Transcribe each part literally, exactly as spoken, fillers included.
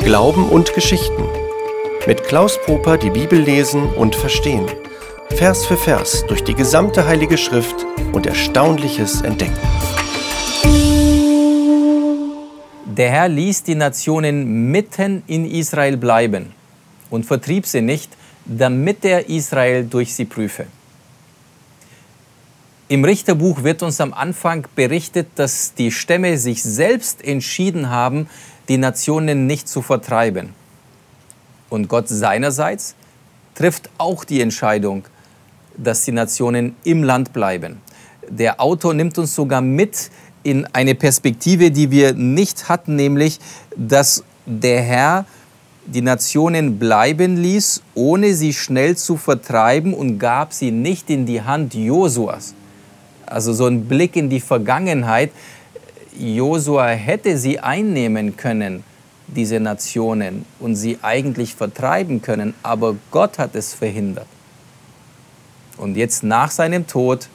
Glauben und Geschichten. Mit Klaus Poper die Bibel lesen und verstehen. Vers für Vers durch die gesamte Heilige Schrift und Erstaunliches entdecken. Der Herr ließ die Nationen mitten in Israel bleiben und vertrieb sie nicht, damit er Israel durch sie prüfe. Im Richterbuch wird uns am Anfang berichtet, dass die Stämme sich selbst entschieden haben, die Nationen nicht zu vertreiben. Und Gott seinerseits trifft auch die Entscheidung, dass die Nationen im Land bleiben. Der Autor nimmt uns sogar mit in eine Perspektive, die wir nicht hatten, nämlich, dass der Herr die Nationen bleiben ließ, ohne sie schnell zu vertreiben, und gab sie nicht in die Hand Josuas. Also so ein Blick in die Vergangenheit. Josua hätte sie einnehmen können, diese Nationen, und sie eigentlich vertreiben können, aber Gott hat es verhindert. Und jetzt nach seinem Tod,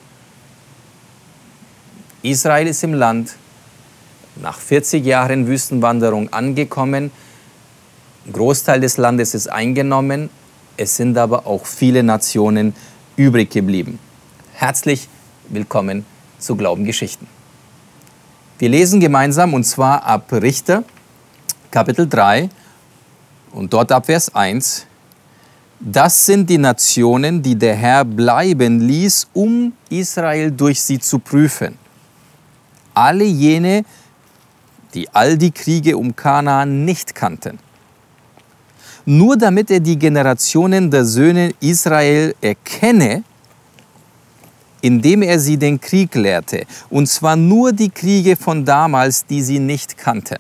Israel ist im Land, nach vierzig Jahren Wüstenwanderung angekommen, ein Großteil des Landes ist eingenommen, es sind aber auch viele Nationen übrig geblieben. Herzlich willkommen zu Glaubengeschichten. Wir lesen gemeinsam, und zwar ab Richter, Kapitel drei, und dort ab Vers eins. Das sind die Nationen, die der Herr bleiben ließ, um Israel durch sie zu prüfen. Alle jene, die all die Kriege um Kanaan nicht kannten. Nur damit er die Generationen der Söhne Israel erkenne, indem er sie den Krieg lehrte, und zwar nur die Kriege von damals, die sie nicht kannten.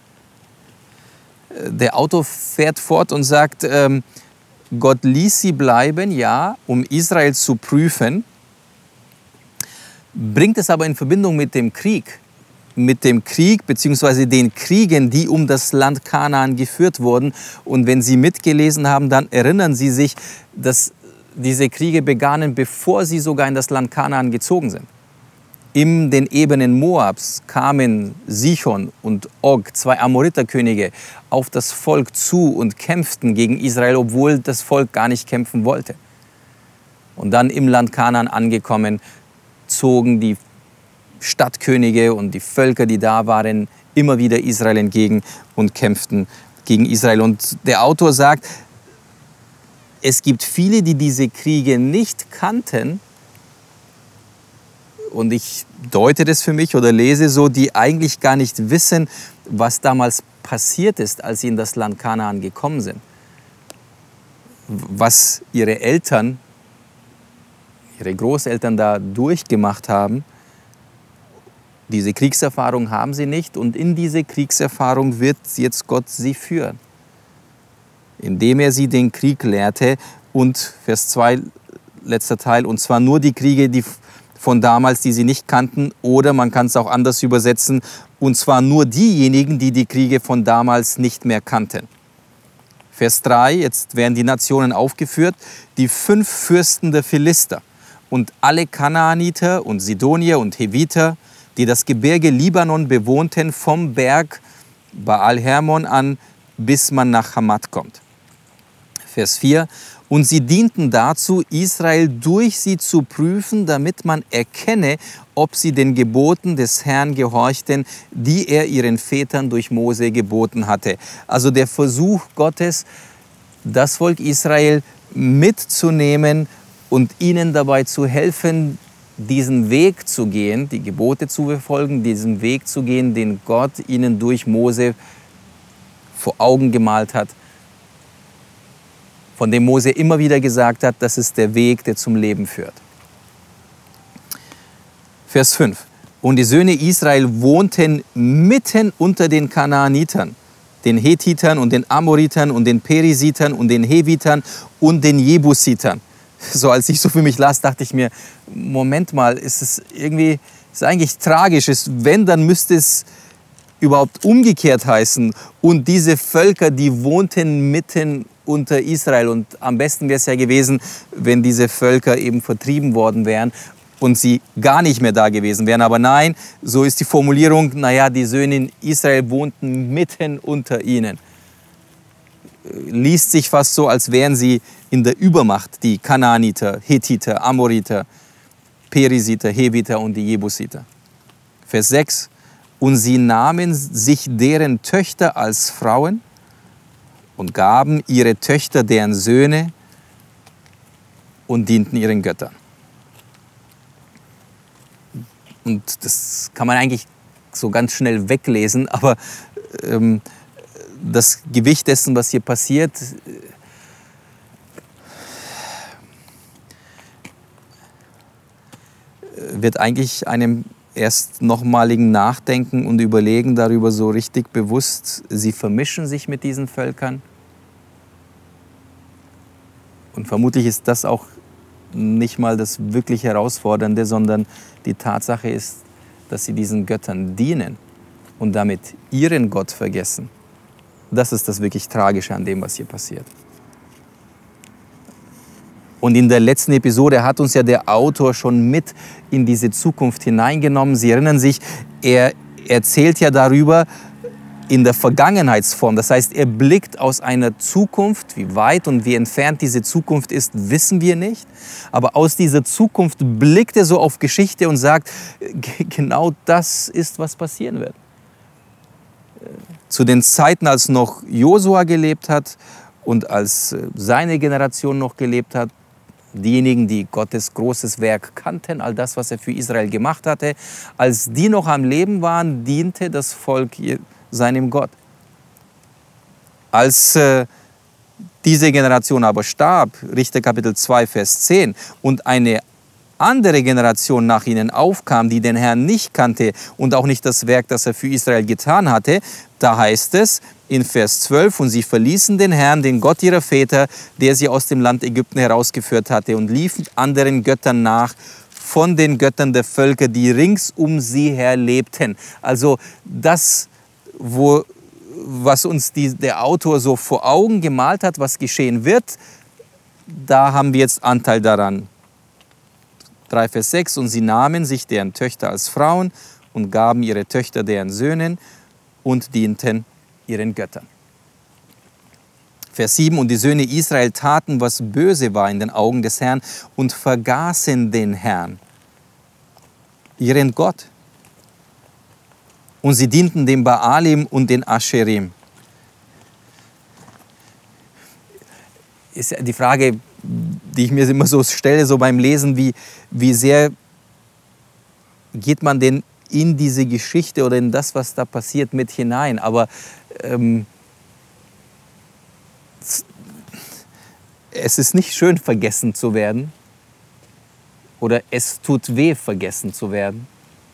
Der Autor fährt fort und sagt, ähm, Gott ließ sie bleiben, ja, um Israel zu prüfen, bringt es aber in Verbindung mit dem Krieg, mit dem Krieg bzw. den Kriegen, die um das Land Kanaan geführt wurden. Und wenn Sie mitgelesen haben, dann erinnern Sie sich, dass diese Kriege begannen, bevor sie sogar in das Land Kanaan gezogen sind. In den Ebenen Moabs kamen Sichon und Og, zwei Amoriterkönige, auf das Volk zu und kämpften gegen Israel, obwohl das Volk gar nicht kämpfen wollte. Und dann im Land Kanaan angekommen, zogen die Stadtkönige und die Völker, die da waren, immer wieder Israel entgegen und kämpften gegen Israel. Und der Autor sagt, es gibt viele, die diese Kriege nicht kannten, und ich deute das für mich oder lese so, die eigentlich gar nicht wissen, was damals passiert ist, als sie in das Land Kanaan gekommen sind. Was ihre Eltern, ihre Großeltern da durchgemacht haben, diese Kriegserfahrung haben sie nicht, und in diese Kriegserfahrung wird jetzt Gott sie führen, indem er sie den Krieg lehrte. Und Vers zwei, letzter Teil, und zwar nur die Kriege, die von damals, die sie nicht kannten, oder man kann es auch anders übersetzen, und zwar nur diejenigen, die die Kriege von damals nicht mehr kannten. Vers drei, jetzt werden die Nationen aufgeführt, die fünf Fürsten der Philister und alle Kanaaniter und Sidonier und Heviter, die das Gebirge Libanon bewohnten, vom Berg Baal Hermon an, bis man nach Hamat kommt. Vers vier, und sie dienten dazu, Israel durch sie zu prüfen, damit man erkenne, ob sie den Geboten des Herrn gehorchten, die er ihren Vätern durch Mose geboten hatte. Also der Versuch Gottes, das Volk Israel mitzunehmen und ihnen dabei zu helfen, diesen Weg zu gehen, die Gebote zu befolgen, diesen Weg zu gehen, den Gott ihnen durch Mose vor Augen gemalt hat, von dem Mose immer wieder gesagt hat, das ist der Weg, der zum Leben führt. Vers fünf. Und die Söhne Israel wohnten mitten unter den Kanaanitern, den Hethitern und den Amoritern und den Perisitern und den Hevitern und den Jebusitern. So, als ich so für mich las, dachte ich mir, Moment mal, ist es irgendwie, ist eigentlich tragisch. Ist, wenn, dann müsste es überhaupt umgekehrt heißen. Und diese Völker, die wohnten mitten unter Israel. Und am besten wäre es ja gewesen, wenn diese Völker eben vertrieben worden wären und sie gar nicht mehr da gewesen wären. Aber nein, so ist die Formulierung, naja, die Söhne Israel wohnten mitten unter ihnen. liest sich fast so, als wären sie in der Übermacht, die Kanaaniter, Hethiter, Amoriter, Perisiter, Heviter und die Jebusiter. Vers sechs. Und sie nahmen sich deren Töchter als Frauen und gaben ihre Töchter deren Söhne und dienten ihren Göttern. Und das kann man eigentlich so ganz schnell weglesen, aber ähm, das Gewicht dessen, was hier passiert, wird eigentlich einem erst nochmaligen Nachdenken und Überlegen darüber so richtig bewusst. Sie vermischen sich mit diesen Völkern. Und vermutlich ist das auch nicht mal das wirklich Herausfordernde, sondern die Tatsache ist, dass sie diesen Göttern dienen und damit ihren Gott vergessen. Das ist das wirklich Tragische an dem, was hier passiert. Und in der letzten Episode hat uns ja der Autor schon mit in diese Zukunft hineingenommen. Sie erinnern sich, er erzählt ja darüber in der Vergangenheitsform. Das heißt, er blickt aus einer Zukunft. Wie weit und wie entfernt diese Zukunft ist, wissen wir nicht. Aber aus dieser Zukunft blickt er so auf Geschichte und sagt, genau das ist, was passieren wird. Zu den Zeiten, als noch Josua gelebt hat und als seine Generation noch gelebt hat, diejenigen, die Gottes großes Werk kannten, all das, was er für Israel gemacht hatte, als die noch am Leben waren, diente das Volk seinem Gott. Als äh, diese Generation aber starb, Richter Kapitel zwei, Vers zehn, und eine andere Generation nach ihnen aufkam, die den Herrn nicht kannte und auch nicht das Werk, das er für Israel getan hatte, da heißt es in Vers zwölf, und sie verließen den Herrn, den Gott ihrer Väter, der sie aus dem Land Ägypten herausgeführt hatte, und liefen anderen Göttern nach, von den Göttern der Völker, die rings um sie her lebten. Also das, wo, was uns die, der Autor so vor Augen gemalt hat, was geschehen wird, da haben wir jetzt Anteil daran. drei Vers sechs, und sie nahmen sich deren Töchter als Frauen und gaben ihre Töchter deren Söhnen und dienten ihren Göttern. Vers sieben, und die Söhne Israel taten, was böse war in den Augen des Herrn, und vergaßen den Herrn, ihren Gott. Und sie dienten dem Baalim und den Ascherim. Ist die Frage, die ich mir immer so stelle, so beim Lesen, wie, wie sehr geht man denn in diese Geschichte oder in das, was da passiert, mit hinein. Aber ähm, es ist nicht schön, vergessen zu werden. Oder es tut weh, vergessen zu werden.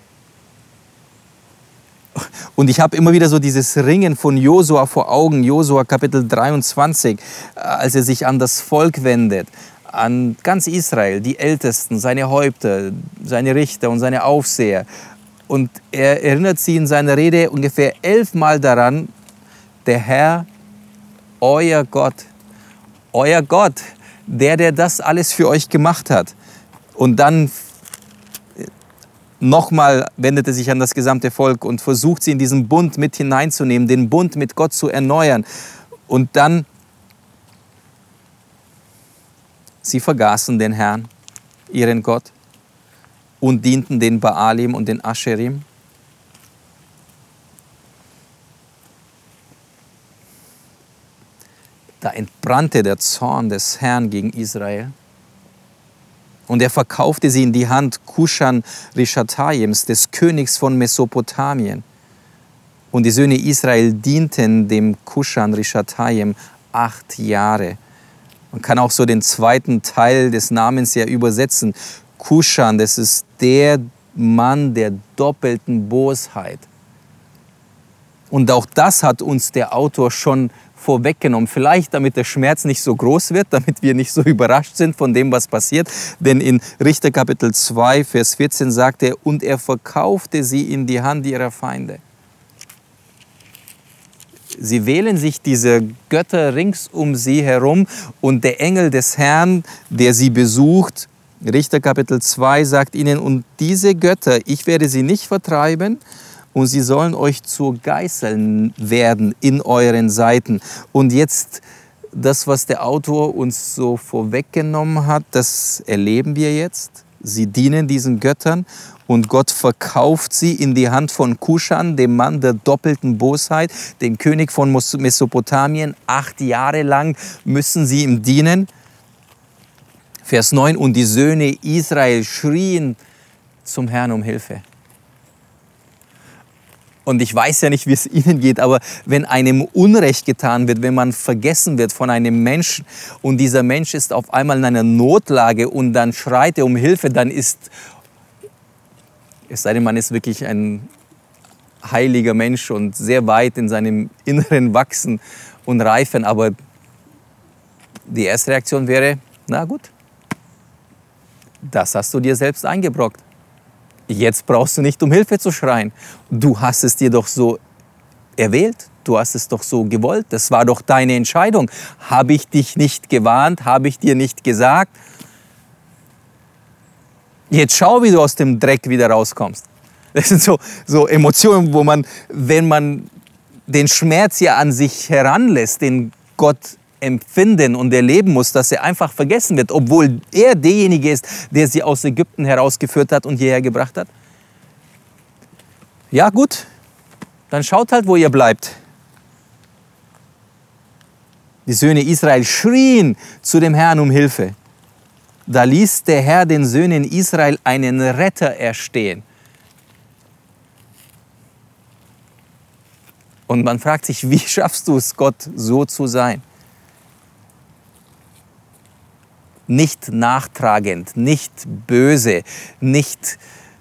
Und ich habe immer wieder so dieses Ringen von Josua vor Augen, Josua Kapitel dreiundzwanzig, als er sich an das Volk wendet, an ganz Israel, die Ältesten, seine Häupter, seine Richter und seine Aufseher. Und er erinnert sie in seiner Rede ungefähr elfmal daran, der Herr, euer Gott, euer Gott, der, der das alles für euch gemacht hat. Und dann nochmal wendet er sich an das gesamte Volk und versucht, sie in diesen Bund mit hineinzunehmen, den Bund mit Gott zu erneuern. Und dann, sie vergaßen den Herrn, ihren Gott, und dienten den Baalim und den Ascherim. Da entbrannte der Zorn des Herrn gegen Israel. Und er verkaufte sie in die Hand Kushan Rishataims, des Königs von Mesopotamien. Und die Söhne Israel dienten dem Kushan Rishataim acht Jahre. Man kann auch so den zweiten Teil des Namens ja übersetzen. Kushan, das ist der Mann der doppelten Bosheit. Und auch das hat uns der Autor schon vorweggenommen. Vielleicht damit der Schmerz nicht so groß wird, damit wir nicht so überrascht sind von dem, was passiert. Denn in Richter Kapitel zwei, Vers vierzehn sagt er, und er verkaufte sie in die Hand ihrer Feinde. Sie wählen sich diese Götter rings um sie herum, und der Engel des Herrn, der sie besucht, Richter Kapitel zwei, sagt ihnen, und diese Götter, ich werde sie nicht vertreiben und sie sollen euch zu Geißeln werden in euren Seiten. Und jetzt das, was der Autor uns so vorweggenommen hat, das erleben wir jetzt. Sie dienen diesen Göttern und Gott verkauft sie in die Hand von Kuschan, dem Mann der doppelten Bosheit, dem König von Mesopotamien. Acht Jahre lang müssen sie ihm dienen. Vers neun, und die Söhne Israel schrien zum Herrn um Hilfe. Und ich weiß ja nicht, wie es Ihnen geht, aber wenn einem Unrecht getan wird, wenn man vergessen wird von einem Menschen und dieser Mensch ist auf einmal in einer Notlage und dann schreit er um Hilfe, dann ist, es sei denn, man ist wirklich ein heiliger Mensch und sehr weit in seinem Inneren wachsen und reifen, aber die erste Reaktion wäre, na gut, das hast du dir selbst eingebrockt. Jetzt brauchst du nicht um Hilfe zu schreien. Du hast es dir doch so erwählt. Du hast es doch so gewollt. Das war doch deine Entscheidung. Habe ich dich nicht gewarnt? Habe ich dir nicht gesagt? Jetzt schau, wie du aus dem Dreck wieder rauskommst. Das sind so, so Emotionen, wo man, wenn man den Schmerz ja an sich heranlässt, den Gott empfinden und erleben muss, dass er einfach vergessen wird, obwohl er derjenige ist, der sie aus Ägypten herausgeführt hat und hierher gebracht hat. Ja gut, dann schaut halt, wo ihr bleibt. Die Söhne Israel schrien zu dem Herrn um Hilfe. Da ließ der Herr den Söhnen Israel einen Retter erstehen. Und man fragt sich, wie schaffst du es, Gott so zu sein? Nicht nachtragend, nicht böse, nicht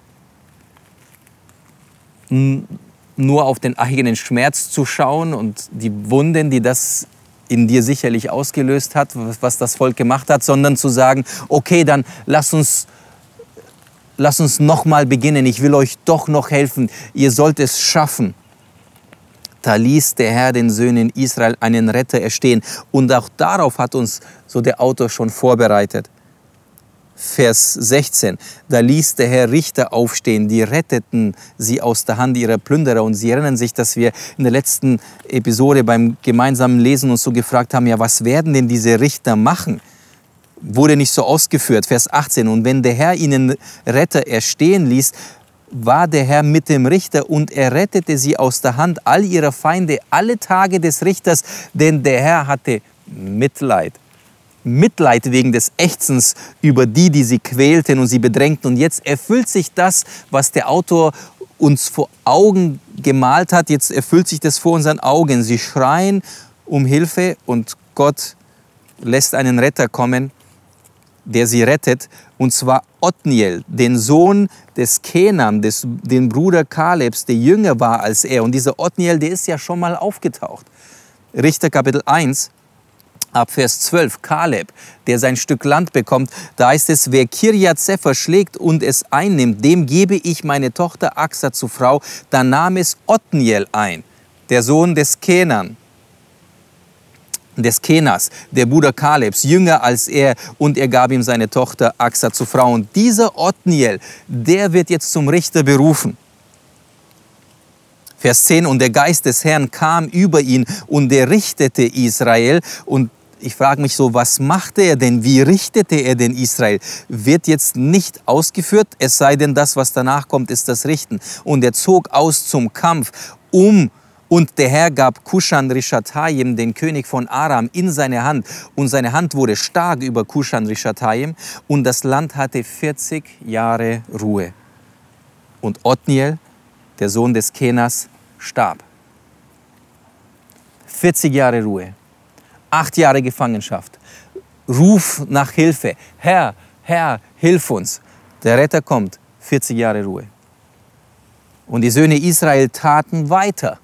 nur auf den eigenen Schmerz zu schauen und die Wunden, die das in dir sicherlich ausgelöst hat, was das Volk gemacht hat, sondern zu sagen, okay, dann lass uns, lass uns noch mal beginnen, ich will euch doch noch helfen, ihr sollt es schaffen. Da ließ der Herr den Söhnen Israel einen Retter erstehen. Und auch darauf hat uns so der Autor schon vorbereitet. Vers sechzehn. Da ließ der Herr Richter aufstehen, die retteten sie aus der Hand ihrer Plünderer. Und Sie erinnern sich, dass wir in der letzten Episode beim gemeinsamen Lesen uns so gefragt haben, ja, was werden denn diese Richter machen? Wurde nicht so ausgeführt. Vers achtzehn. Und wenn der Herr ihnen Retter erstehen ließ, war der Herr mit dem Richter und er rettete sie aus der Hand all ihrer Feinde alle Tage des Richters, denn der Herr hatte Mitleid. Mitleid wegen des Ächzens über die, die sie quälten und sie bedrängten. Und jetzt erfüllt sich das, was der Autor uns vor Augen gemalt hat. Jetzt erfüllt sich das vor unseren Augen. Sie schreien um Hilfe und Gott lässt einen Retter kommen, der sie rettet, und zwar Othniel, den Sohn des Kenan, des, den Bruder Kalebs, der jünger war als er. Und dieser Othniel, der ist ja schon mal aufgetaucht. Richter Kapitel eins, ab Vers zwölf, Kaleb, der sein Stück Land bekommt, da heißt es, wer Kirjat Sefer schlägt und es einnimmt, dem gebe ich meine Tochter Axa zur Frau. Da nahm es Othniel ein, der Sohn des Kenan. des Kenas, der Bruder Kalebs, jünger als er, und er gab ihm seine Tochter Axa zur Frau. Und dieser Othniel, der wird jetzt zum Richter berufen. Vers zehn, und der Geist des Herrn kam über ihn und er richtete Israel. Und ich frage mich so, was machte er denn? Wie richtete er denn Israel? Wird jetzt nicht ausgeführt, es sei denn, das, was danach kommt, ist das Richten. Und er zog aus zum Kampf, um Und der Herr gab Kushan-Rishathaim, den König von Aram, in seine Hand. Und seine Hand wurde stark über Kushan-Rishathaim. Und das Land hatte vierzig Jahre Ruhe. Und Othniel, der Sohn des Kenas, starb. vierzig Jahre Ruhe. Acht Jahre Gefangenschaft. Ruf nach Hilfe. Herr, Herr, hilf uns. Der Retter kommt. vierzig Jahre Ruhe. Und die Söhne Israel taten weiter,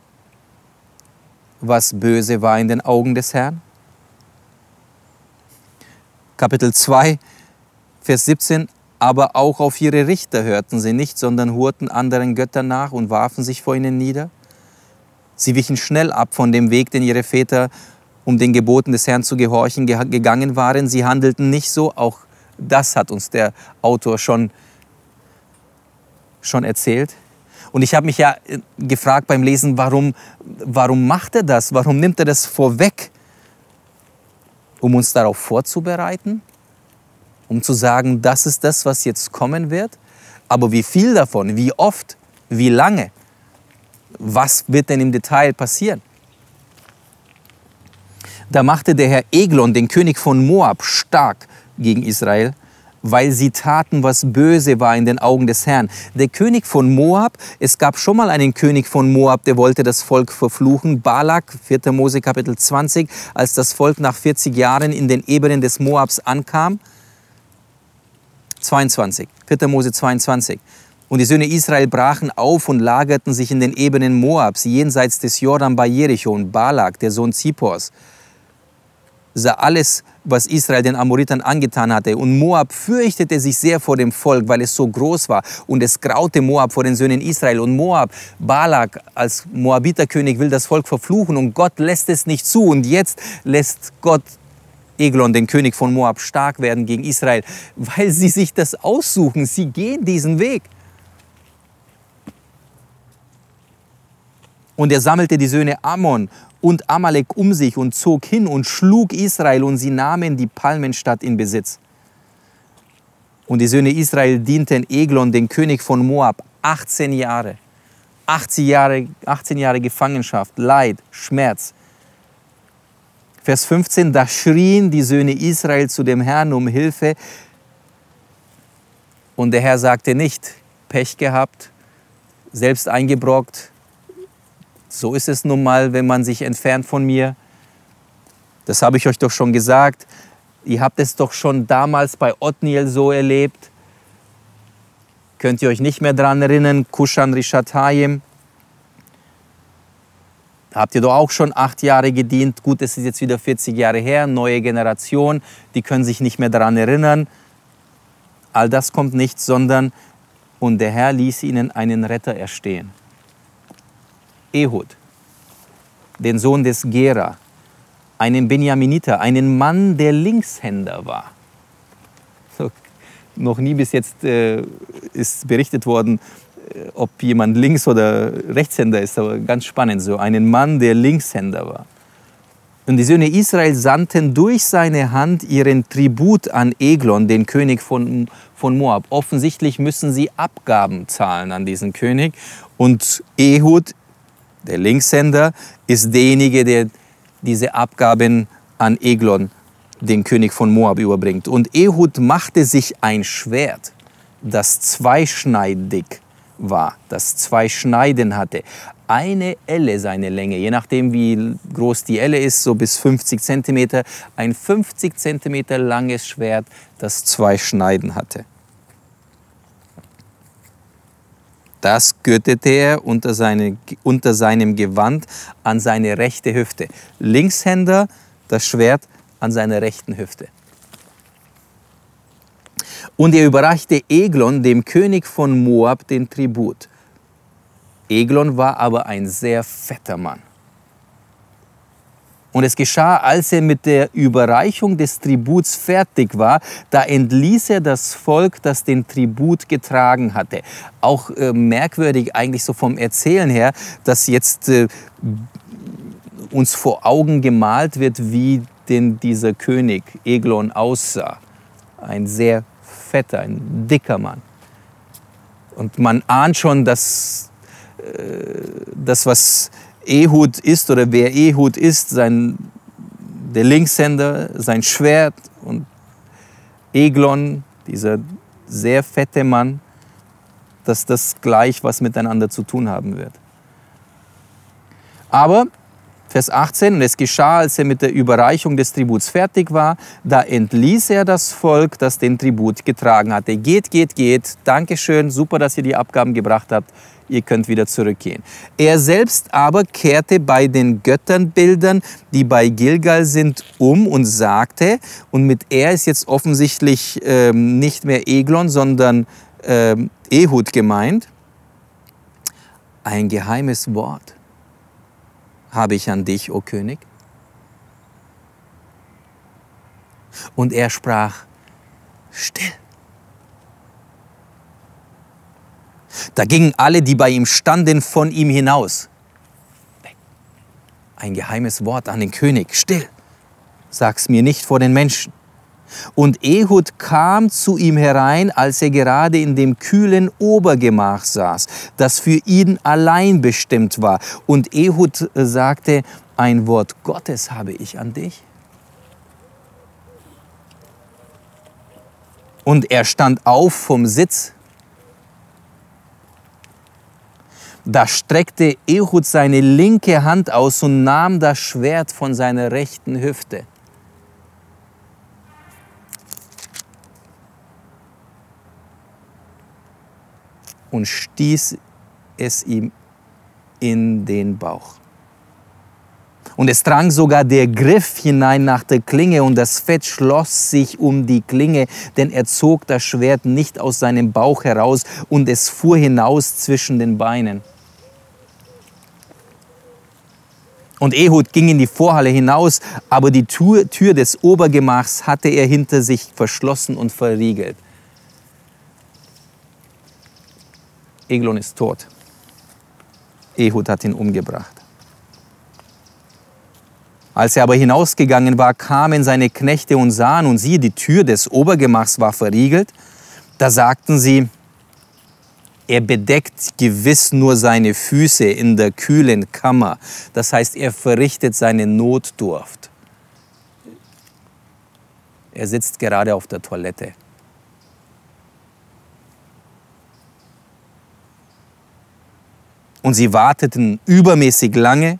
was böse war in den Augen des Herrn. Kapitel zwei, Vers siebzehn. Aber auch auf ihre Richter hörten sie nicht, sondern hurten anderen Göttern nach und warfen sich vor ihnen nieder. Sie wichen schnell ab von dem Weg, den ihre Väter, um den Geboten des Herrn zu gehorchen, gegangen waren. Sie handelten nicht so. Auch das hat uns der Autor schon, schon erzählt. Und ich habe mich ja gefragt beim Lesen, warum, warum macht er das? Warum nimmt er das vorweg? Um uns darauf vorzubereiten? Um zu sagen, das ist das, was jetzt kommen wird? Aber wie viel davon? Wie oft? Wie lange? Was wird denn im Detail passieren? Da machte der Herr Eglon, den König von Moab, stark gegen Israel, weil sie taten, was böse war in den Augen des Herrn. Der König von Moab, es gab schon mal einen König von Moab, der wollte das Volk verfluchen. Balak, vierter Mose Kapitel zwanzig, als das Volk nach vierzig Jahren in den Ebenen des Moabs ankam. zweiundzwanzig, vierter Mose zweiundzwanzig. Und die Söhne Israel brachen auf und lagerten sich in den Ebenen Moabs, jenseits des Jordan bei Jericho. Und Balak, der Sohn Zippors, sah alles, was Israel den Amoritern angetan hatte. Und Moab fürchtete sich sehr vor dem Volk, weil es so groß war. Und es graute Moab vor den Söhnen Israel. Und Moab, Balak als Moabiterkönig, will das Volk verfluchen. Und Gott lässt es nicht zu. Und jetzt lässt Gott Eglon, den König von Moab, stark werden gegen Israel, weil sie sich das aussuchen. Sie gehen diesen Weg. Und er sammelte die Söhne Ammon und Amalek um sich und zog hin und schlug Israel, und sie nahmen die Palmenstadt in Besitz. Und die Söhne Israel dienten Eglon, den König von Moab, achtzehn Jahre. achtzehn Jahre, achtzehn Jahre Gefangenschaft, Leid, Schmerz. Vers fünfzehn, da schrien die Söhne Israel zu dem Herrn um Hilfe. Und der Herr sagte nicht, Pech gehabt, selbst eingebrockt. So ist es nun mal, wenn man sich entfernt von mir. Das habe ich euch doch schon gesagt. Ihr habt es doch schon damals bei Othniel so erlebt. Könnt ihr euch nicht mehr daran erinnern? Kushan Rishatayim. Habt ihr doch auch schon acht Jahre gedient. Gut, es ist jetzt wieder vierzig Jahre her, neue Generation. Die können sich nicht mehr daran erinnern. All das kommt nicht, sondern und der Herr ließ ihnen einen Retter erstehen. Ehud, den Sohn des Gera, einen Benjaminiter, einen Mann, der Linkshänder war. So, noch nie bis jetzt äh, ist berichtet worden, äh, ob jemand Links- oder Rechtshänder ist, aber ganz spannend so. Einen Mann, der Linkshänder war. Und die Söhne Israel sandten durch seine Hand ihren Tribut an Eglon, den König von, von Moab. Offensichtlich müssen sie Abgaben zahlen an diesen König. Und Ehud, der Linkshänder, ist derjenige, der diese Abgaben an Eglon, den König von Moab, überbringt. Und Ehud machte sich ein Schwert, das zweischneidig war, das zwei Schneiden hatte. Eine Elle seine Länge, je nachdem wie groß die Elle ist, so bis fünfzig Zentimeter. Ein fünfzig Zentimeter langes Schwert, das zwei Schneiden hatte. Das gürtete er unter, seine, unter seinem Gewand an seine rechte Hüfte. Linkshänder, das Schwert an seiner rechten Hüfte. Und er überreichte Eglon, dem König von Moab, den Tribut. Eglon war aber ein sehr fetter Mann. Und es geschah, als er mit der Überreichung des Tributs fertig war, da entließ er das Volk, das den Tribut getragen hatte. Auch äh, merkwürdig eigentlich so vom Erzählen her, dass jetzt äh, uns vor Augen gemalt wird, wie denn dieser König Eglon aussah. Ein sehr fetter, ein dicker Mann. Und man ahnt schon, dass äh, das, was Ehud ist oder wer Ehud ist, sein, der Linkshänder, sein Schwert, und Eglon, dieser sehr fette Mann, dass das gleich was miteinander zu tun haben wird. Aber, Vers achtzehn, und es geschah, als er mit der Überreichung des Tributs fertig war, da entließ er das Volk, das den Tribut getragen hatte. Geht, geht, geht, Dankeschön, super, dass ihr die Abgaben gebracht habt. Ihr könnt wieder zurückgehen. Er selbst aber kehrte bei den Götternbildern, die bei Gilgal sind, um und sagte, und mit er ist jetzt offensichtlich ähm, nicht mehr Eglon, sondern ähm, Ehud gemeint, ein geheimes Wort habe ich an dich, o König. Und er sprach, still. Da gingen alle, die bei ihm standen, von ihm hinaus. Ein geheimes Wort an den König. Still, sag's mir nicht vor den Menschen. Und Ehud kam zu ihm herein, als er gerade in dem kühlen Obergemach saß, das für ihn allein bestimmt war. Und Ehud sagte, ein Wort Gottes habe ich an dich. Und er stand auf vom Sitz. Da streckte Ehud seine linke Hand aus und nahm das Schwert von seiner rechten Hüfte. Und stieß es ihm in den Bauch. Und es drang sogar der Griff hinein nach der Klinge und das Fett schloss sich um die Klinge, denn er zog das Schwert nicht aus seinem Bauch heraus und es fuhr hinaus zwischen den Beinen. Und Ehud ging in die Vorhalle hinaus, aber die Tür, Tür des Obergemachs hatte er hinter sich verschlossen und verriegelt. Eglon ist tot. Ehud hat ihn umgebracht. Als er aber hinausgegangen war, kamen seine Knechte und sahen, und siehe, die Tür des Obergemachs war verriegelt. Da sagten sie, er bedeckt gewiss nur seine Füße in der kühlen Kammer. Das heißt, er verrichtet seine Notdurft. Er sitzt gerade auf der Toilette. Und sie warteten übermäßig lange.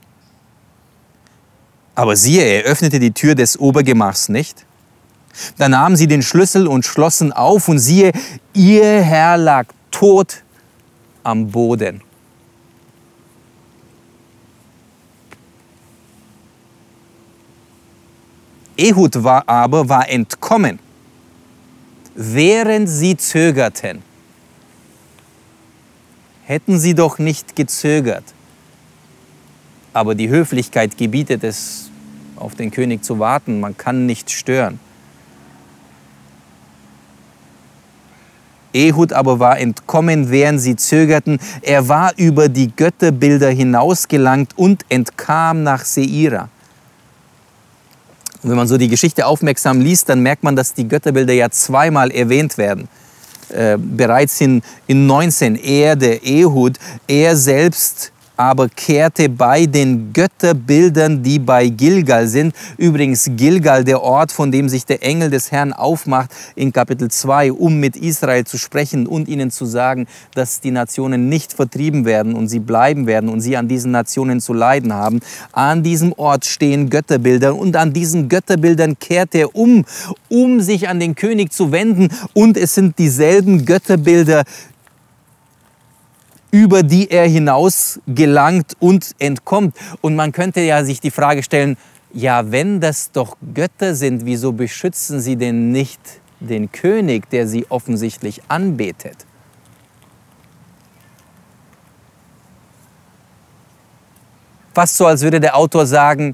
Aber siehe, er öffnete die Tür des Obergemachs nicht. Da nahmen sie den Schlüssel und schlossen auf, und siehe, ihr Herr lag tot am Boden. Ehud war aber war entkommen, während sie zögerten. Hätten sie doch nicht gezögert. Aber die Höflichkeit gebietet es, auf den König zu warten. Man kann nicht stören. Ehud aber war entkommen, während sie zögerten. Er war über die Götterbilder hinausgelangt und entkam nach Seira. Und wenn man so die Geschichte aufmerksam liest, dann merkt man, dass die Götterbilder ja zweimal erwähnt werden. Äh, bereits in, in neunzehn, er, der Ehud, er selbst aber kehrte bei den Götterbildern, die bei Gilgal sind. Übrigens Gilgal, der Ort, von dem sich der Engel des Herrn aufmacht in Kapitel zwei, um mit Israel zu sprechen und ihnen zu sagen, dass die Nationen nicht vertrieben werden und sie bleiben werden und sie an diesen Nationen zu leiden haben. An diesem Ort stehen Götterbilder, und an diesen Götterbildern kehrt er um, um sich an den König zu wenden. Und es sind dieselben Götterbilder, über die er hinaus gelangt und entkommt. Und man könnte ja sich die Frage stellen, ja, wenn das doch Götter sind, wieso beschützen sie denn nicht den König, der sie offensichtlich anbetet? Fast so, als würde der Autor sagen,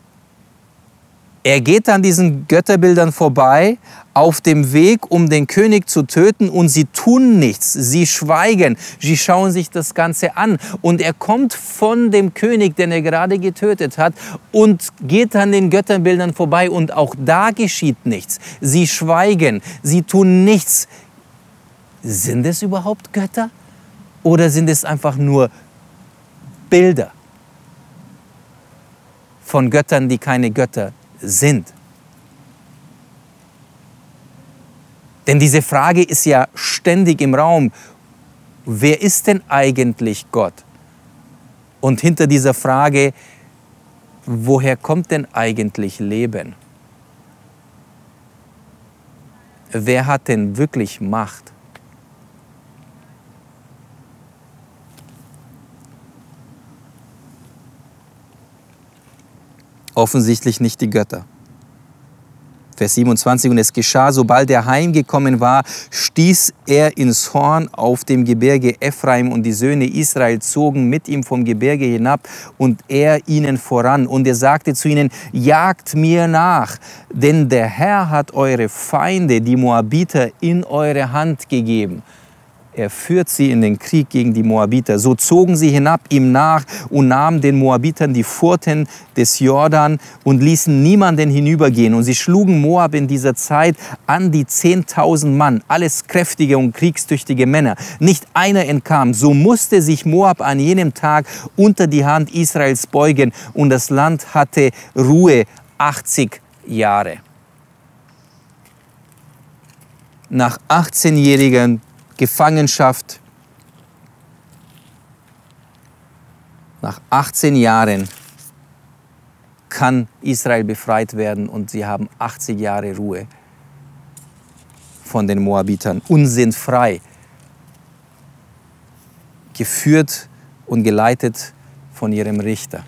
er geht an diesen Götterbildern vorbei, auf dem Weg, um den König zu töten, und sie tun nichts, sie schweigen, sie schauen sich das Ganze an. Und er kommt von dem König, den er gerade getötet hat, und geht an den Götterbildern vorbei, und auch da geschieht nichts. Sie schweigen, sie tun nichts. Sind es überhaupt Götter oder sind es einfach nur Bilder von Göttern, die keine Götter sind? Denn diese Frage ist ja ständig im Raum. Wer ist denn eigentlich Gott? Und hinter dieser Frage, woher kommt denn eigentlich Leben? Wer hat denn wirklich Macht? Offensichtlich nicht die Götter. Vers siebenundzwanzig, und es geschah, sobald er heimgekommen war, stieß er ins Horn auf dem Gebirge Ephraim, und die Söhne Israel zogen mit ihm vom Gebirge hinab und er ihnen voran. Und er sagte zu ihnen, jagt mir nach, denn der Herr hat eure Feinde, die Moabiter, in eure Hand gegeben. Er führt sie in den Krieg gegen die Moabiter. So zogen sie hinab ihm nach und nahmen den Moabitern die Furten des Jordan und ließen niemanden hinübergehen. Und sie schlugen Moab in dieser Zeit an die zehntausend Mann, alles kräftige und kriegstüchtige Männer. Nicht einer entkam. So musste sich Moab an jenem Tag unter die Hand Israels beugen und das Land hatte Ruhe achtzig Jahre. Nach achtzehnjähriger Gefangenschaft, nach achtzehn Jahren kann Israel befreit werden und sie haben achtzig Jahre Ruhe von den Moabitern und sind frei, geführt und geleitet von ihrem Richter.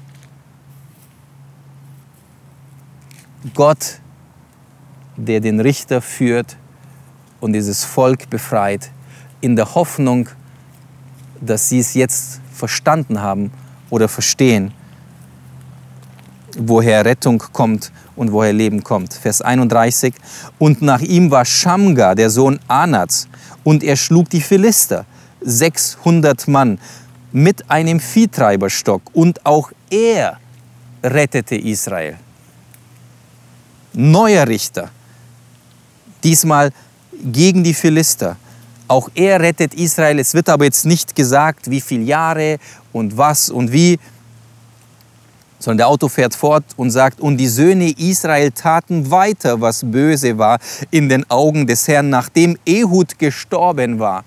Gott, der den Richter führt und dieses Volk befreit, in der Hoffnung, dass sie es jetzt verstanden haben oder verstehen, woher Rettung kommt und woher Leben kommt. Vers einunddreißig. Und nach ihm war Schamgar, der Sohn Anats, und er schlug die Philister, sechshundert Mann, mit einem Viehtreiberstock, und auch er rettete Israel. Neuer Richter, diesmal gegen die Philister. Auch er rettet Israel. Es wird aber jetzt nicht gesagt, wie viele Jahre und was und wie, sondern der Autor fährt fort und sagt, und die Söhne Israel taten weiter, was böse war in den Augen des Herrn, nachdem Ehud gestorben war.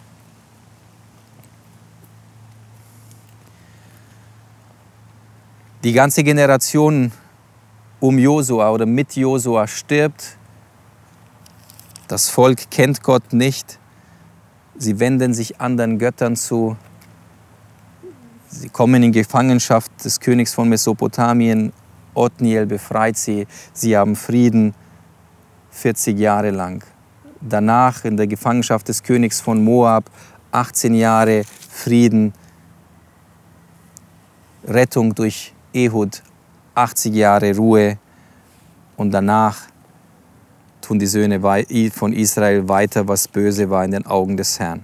Die ganze Generation um Josua oder mit Josua stirbt. Das Volk kennt Gott nicht. Sie wenden sich anderen Göttern zu. Sie kommen in Gefangenschaft des Königs von Mesopotamien. Othniel befreit sie. Sie haben Frieden vierzig Jahre lang. Danach in der Gefangenschaft des Königs von Moab achtzehn Jahre Frieden. Rettung durch Ehud, achtzig Jahre Ruhe. Und danach tun die Söhne von Israel weiter, was böse war in den Augen des Herrn.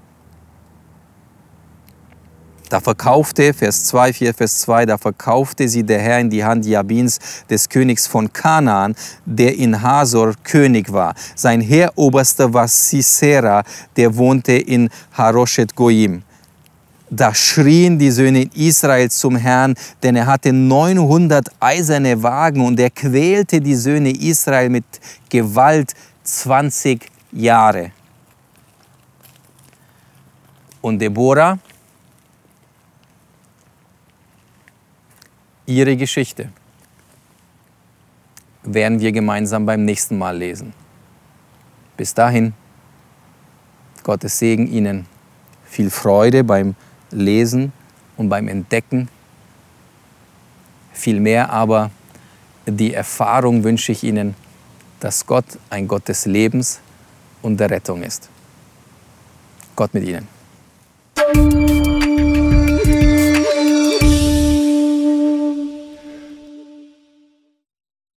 Da verkaufte, Vers zwei, vier, Vers zwei, da verkaufte sie der Herr in die Hand Jabins, des Königs von Kanaan, der in Hasor König war. Sein Heeroberster war Sisera, der wohnte in Haroshet Goyim. Da schrien die Söhne Israel zum Herrn, denn er hatte neunhundert eiserne Wagen und er quälte die Söhne Israel mit Gewalt zwanzig Jahre. Und Deborah, ihre Geschichte werden wir gemeinsam beim nächsten Mal lesen. Bis dahin, Gottes Segen Ihnen, viel Freude beim Lesen und beim Entdecken. Vielmehr aber die Erfahrung wünsche ich Ihnen, dass Gott ein Gott des Lebens und der Rettung ist. Gott mit Ihnen.